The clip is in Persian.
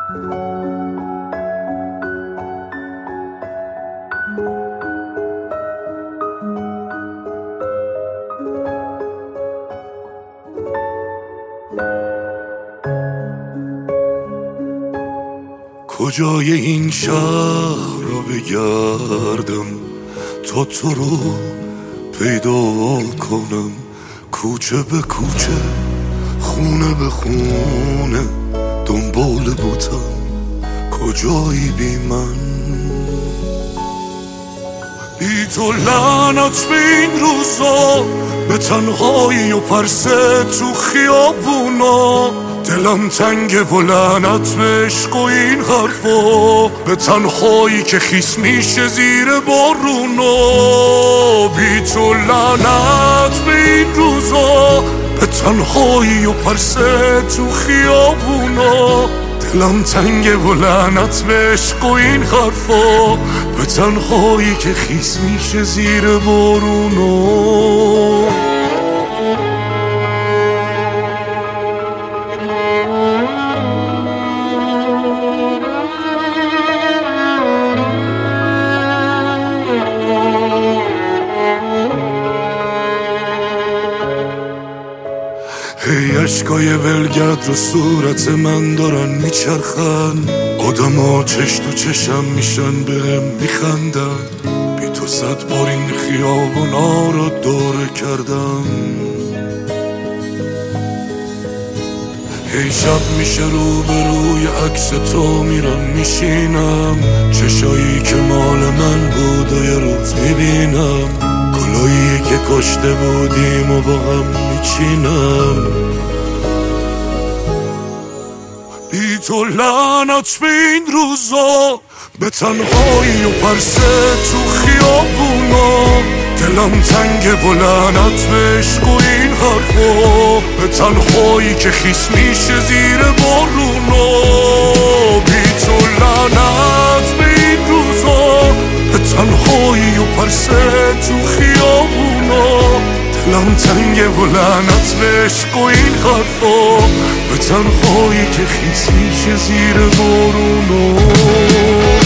کجای این شهر رو بگردم تا تو رو پیدا کنم، کوچه به کوچه خونه به خونه دنبال بودم، کجایی بی من؟ بی تو لعنت به این روزا، به تنهایی و پرسه تو خیابونا، دلم تنگه و لعنت به عشق و این حرفا، به تنهایی که خیس میشه زیر بارونا. بی تو لعنت به این روزا، به تنهایی و پرسه تو خیابونا، دلم تنگه و لعنت به عشق و این حرفا، به تنهایی که خیس میشه زیر بارونا. هی اشکای ولگرد رو صورت من دارن میچرخن، آدما چش تو چشم میشن بهم میخندن، بی تو 100 بار این خیابونا رو دوره کردم. هی شب میشه رو به روی عکس تو میرم میشینم، چشایی که مال من بود و یه روز میبینم، گلایی که کاشته بودیم و با هم میچینم. بی تو لعنت به این روزا، به تنهایی و پرسه تو خیابونا، دلم تنگه و لعنت به عشق و این حرفا، به تنهایی که خیس میشه زیر بارونا. بی تو لعنت به این روزا، به تنهایی و پرسه تو خیابونا، دلم تنگه و لعنت به عشق و این حرفا، به تنهایی که خیس میشه زیر بارونا.